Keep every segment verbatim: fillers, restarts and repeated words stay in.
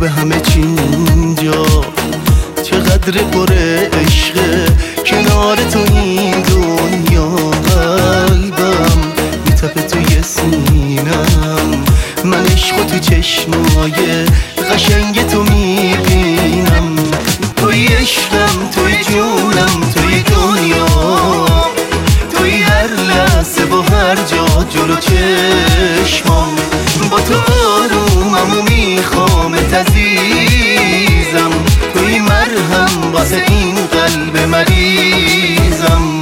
خوب همه چی اینجا، چقدر پر عشقه کنار تو این دنیا. قلبم میتپه توی سینم، من عشق تو چشمای قشنگ تو میبینم. توی عشقم، توی جونم، توی دنیا، توی هر لحظه و هر جا جلو چشمام. با تو آرومم و میخوامت عزیزم، توی مرهم واسه این قلب مریضم.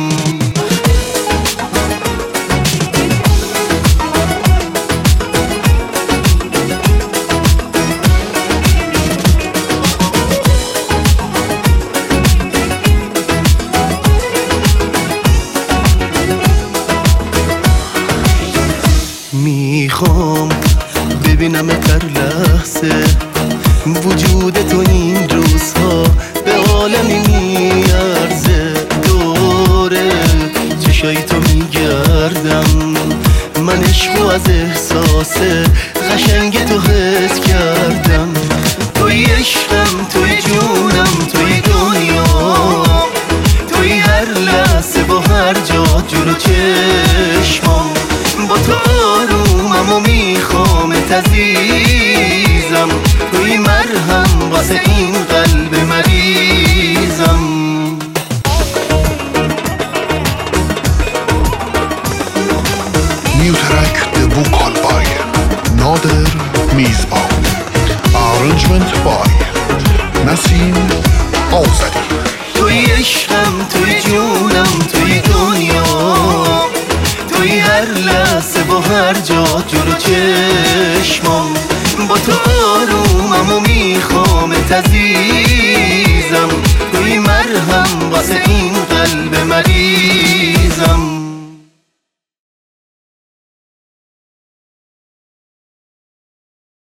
میخوام ببینم در لحظه وجود تو این روزها به عالمی میارزه. دوره چشای تو میگردم، من عشقو از احساس قشنگ تو حس کردم. توی عشقم، توی جونم، توی دنیا، توی هر لحظه و هر جا جلو چشمام. با تو آرومم و میخوامت عزیزم، توی مرهم واسه این قلب مریضم. New track The Vocal by Nader Mizbah. Arrangement by Nasim Awzadi. توی عشقم، توی جونم، توی دنیا، توی هر لحظه و هر جا جلو چشمام. با تو آرومم و میخوامت عزیزم، توی مرهم واسه این قلب مریض.